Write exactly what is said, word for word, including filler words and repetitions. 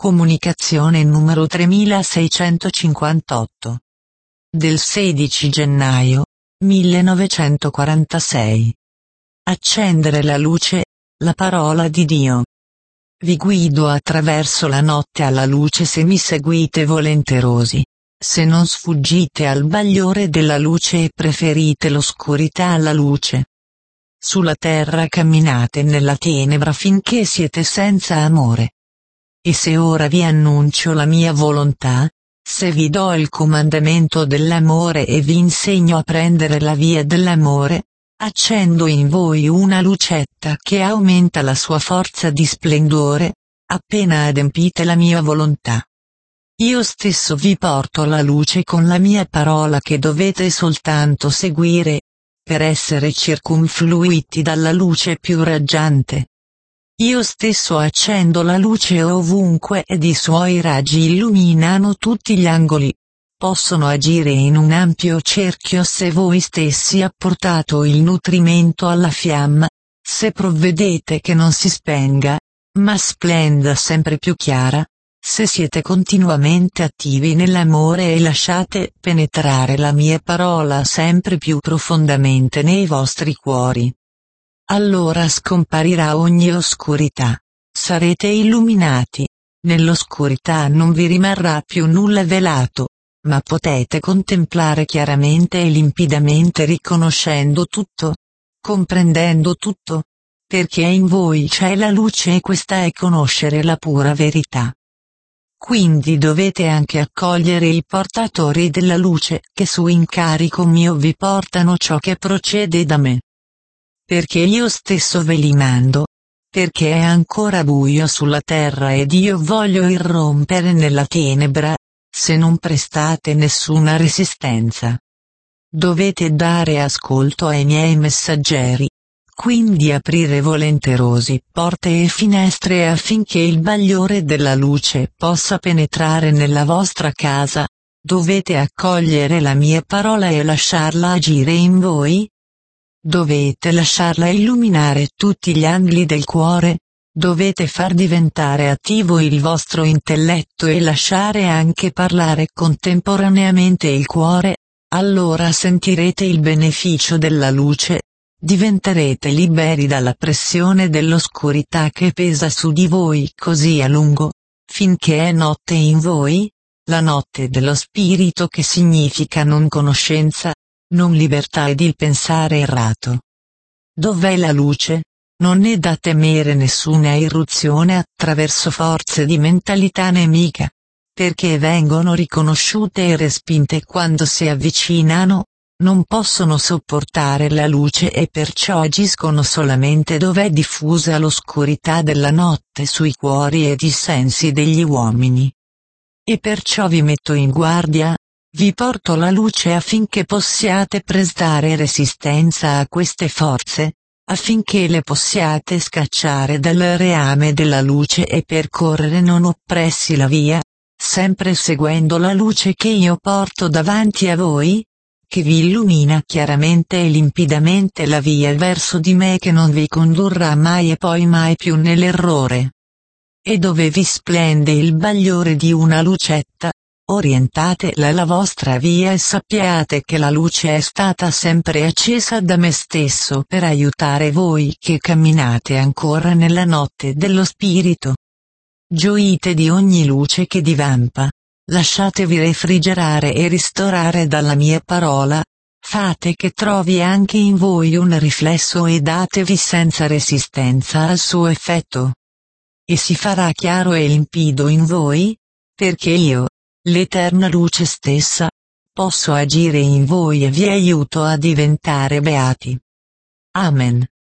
Comunicazione numero tremilaseicentocinquantotto. Del sedici gennaio millenovecentoquarantasei. Accendere la luce, la parola di Dio. Vi guido attraverso la notte alla luce se mi seguite volenterosi. Se non sfuggite al bagliore della luce e preferite l'oscurità alla luce. Sulla terra camminate nella tenebra finché siete senza amore. E se ora vi annuncio la mia volontà, se vi do il comandamento dell'amore e vi insegno a prendere la via dell'amore, accendo in voi una lucetta che aumenta la sua forza di splendore, appena adempite la mia volontà. Io stesso vi porto la luce con la mia parola che dovete soltanto seguire, per essere circumfluiti dalla luce più raggiante. Io stesso accendo la luce ovunque ed i suoi raggi illuminano tutti gli angoli. Possono agire in un ampio cerchio se voi stessi apportate il nutrimento alla fiamma, se provvedete che non si spenga, ma splenda sempre più chiara, se siete continuamente attivi nell'amore e lasciate penetrare la mia parola sempre più profondamente nei vostri cuori. Allora scomparirà ogni oscurità. Sarete illuminati. Nell'oscurità non vi rimarrà più nulla velato, ma potete contemplare chiaramente e limpidamente riconoscendo tutto, comprendendo tutto, perché in voi c'è la luce e questa è conoscere la pura verità. Quindi dovete anche accogliere i portatori della luce che su incarico mio vi portano ciò che procede da me. Perché io stesso ve li mando, perché è ancora buio sulla terra ed io voglio irrompere nella tenebra, se non prestate nessuna resistenza. Dovete dare ascolto ai miei messaggeri, quindi aprire volenterosi porte e finestre affinché il bagliore della luce possa penetrare nella vostra casa. Dovete accogliere la mia parola e lasciarla agire in voi. Dovete lasciarla illuminare tutti gli angoli del cuore, dovete far diventare attivo il vostro intelletto e lasciare anche parlare contemporaneamente il cuore, allora sentirete il beneficio della luce, diventerete liberi dalla pressione dell'oscurità che pesa su di voi così a lungo, finché è notte in voi, la notte dello spirito che significa non conoscenza, non libertà ed il pensare errato. Dov'è la luce? Non è da temere nessuna irruzione attraverso forze di mentalità nemica, perché vengono riconosciute e respinte quando si avvicinano, non possono sopportare la luce e perciò agiscono solamente dove è diffusa l'oscurità della notte sui cuori ed i sensi degli uomini. E perciò vi metto in guardia, vi porto la luce affinché possiate prestare resistenza a queste forze, affinché le possiate scacciare dal reame della luce e percorrere non oppressi la via, sempre seguendo la luce che io porto davanti a voi, che vi illumina chiaramente e limpidamente la via verso di me che non vi condurrà mai e poi mai più nell'errore. E dove vi splende il bagliore di una lucetta, orientatela la vostra via e sappiate che la luce è stata sempre accesa da me stesso per aiutare voi che camminate ancora nella notte dello spirito. Gioite di ogni luce che divampa, lasciatevi refrigerare e ristorare dalla mia parola, fate che trovi anche in voi un riflesso e datevi senza resistenza al suo effetto. E si farà chiaro e limpido in voi, perché io, l'eterna luce stessa, posso agire in voi e vi aiuto a diventare beati. Amen.